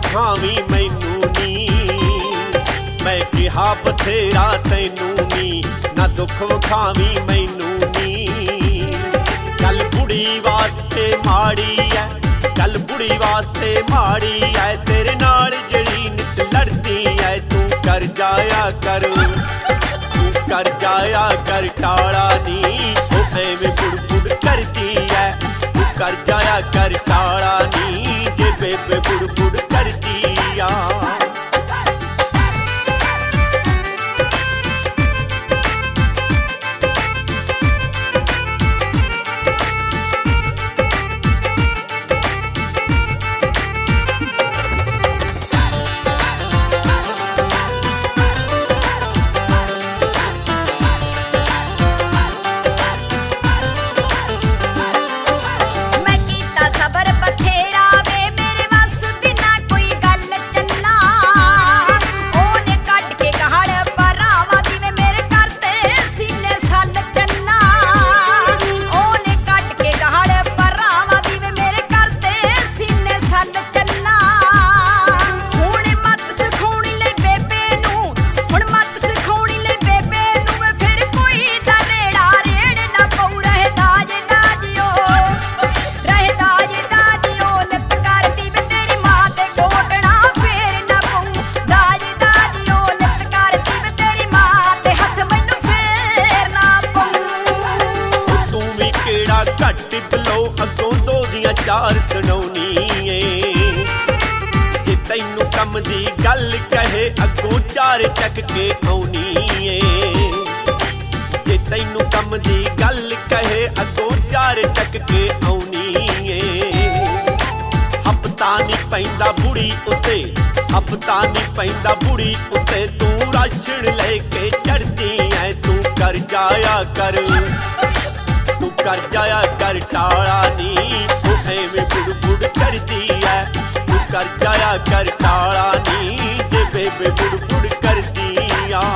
ਵਿਖਾਵੀਂ ਮੈਨੂੰ ਨੀ। ਮੈਂ ਕਿਹਾ ਬਥੇਰਾ ਤੈਨੂੰ ਨੀ, ਨਾ ਦੁੱਖ ਵਿਖਾਵੀਂ ਮੈਨੂੰ ਨੀ। ਗੱਲ ਬੁੜੀ ਵਾਸਤੇ ਮਾੜੀ ਐ, ਗੱਲ ਬੁੜੀ ਵਾਸਤੇ ਮਾੜੀ ਐ, ਤੇਰੇ ਨਾਲ ਜਿਹੜੀ ਨਿਤ ਲੜਦੀ ਐ। ਤੂੰ ਕਰ ਜਾਇਆ ਕਰ, ਤੂੰ ਕਰ ਜਾਇਆ ਕਰ ਟਾਲਾ ਨੀ, ਉਹ ਐਵੇਂ ਬੁੜ ਕਰਦੀ ਐ। ਤੂੰ ਕਰ ਜਾਇਆ ਕਰ ਟਾਲਾ ਨੀ, ਜੇ ਬੇਬੇ ਬੁੜ ਕਰਦੀ ਆ। ਚਾਰ ਸੁਣਾਉਣੀ ਏ, ਜੇ ਤੈਨੂੰ ਕੰਮ ਦੀ ਗੱਲ ਕਹੇ ਅੱਗੋਂ ਚਾਰ ਚੱਕ ਕੇ ਆਉਣੀ ਏ। ਜੇ ਤੈਨੂੰ ਕੰਮ ਦੀ ਗੱਲ ਕਹੇ ਅੱਗੋਂ ਚਾਰ ਚੱਕ ਕੇ ਆਉਣੀ ਏ। ਹਫਤਾ ਨੀ ਪੈਂਦਾ ਬੁੜੀ ਉੱਤੇ, ਹਫਤਾ ਨੀ ਪੈਂਦਾ ਬੁੜੀ ਉੱਤੇ, ਤੂੰ ਰਾਸ਼ਨ ਲੈ ਕੇ ਚੜਦੀ ਐ। ਤੂੰ ਕਰ ਜਾਇਆ ਕਰ, ਤੂੰ ਕਰ ਜਾਇਆ ਕਰ ਟਾਲਾ ਨੀ, ਉਹ ਐਵੇਂ ਬੁੜ ਕਰਦੀ ਐ। ਤੂੰ ਕਰ ਜਾਇਆ ਕਰ ਟਾਲਾ ਨੀ, ਜੇ ਬੇਬੇ ਬੁੜ ਕਰਦੀ ਆ।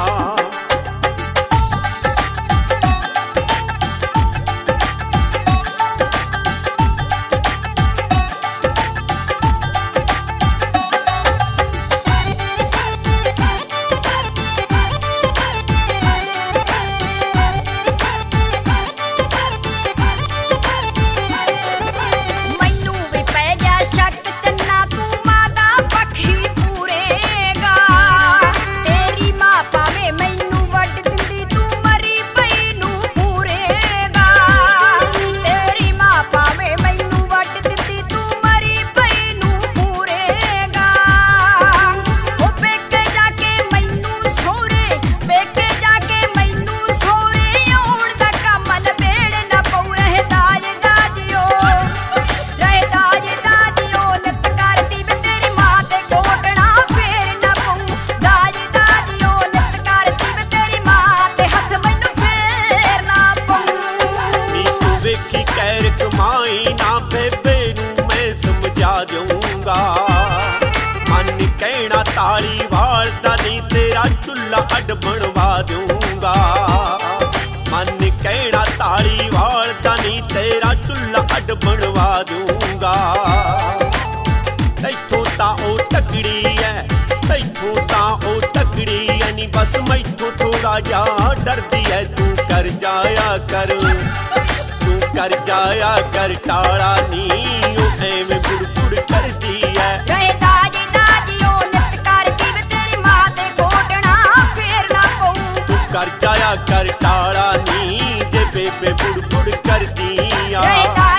ਕਹਿਣਾ ਤਾਲੀ ਵਾਲਦਾ ਨੀ, ਤੇਰਾ ਚੁੱਲ੍ਹਾ ਅੱਡ ਬਣਵਾ ਦਊਂਗਾ। ਮਨ ਕਹਿਣਾ ਤਾਲੀ ਵਾਲਦਾ ਨੀ, ਤੇਰਾ ਚੁੱਲ੍ਹਾ ਅੱਡ ਬਣਵਾ ਦਊਂਗਾ। ਤੈਥੋਂ ਤਾਂ ਉਹ ਤਕੜੀ ਐ, ਤੈਥੋਂ ਤਾਂ ਉਹ ਤਕੜੀ ਐ ਨੀ, ਬਸ ਮੈਥੋਂ ਥੋੜਾ ਜਿਹਾ ਡਰਦੀ ਐ। ਤੂੰ ਕਰ ਜਾਇਆ ਕਰ, ਤੂੰ ਕਰ ਜਾਇਆ ਕਰ ਟਾਲਾ ਨੀ, ਉਹ ਐਵੇਂ ਬੁੜ ਕਰਦੀ ਐ। ਕਰ ਜਾਇਆ ਕਰ ਟਾਲਾ ਨੀ, ਜੇ ਬੇਬੇ ਬੁੜ ਕਰਦੀ ਆ।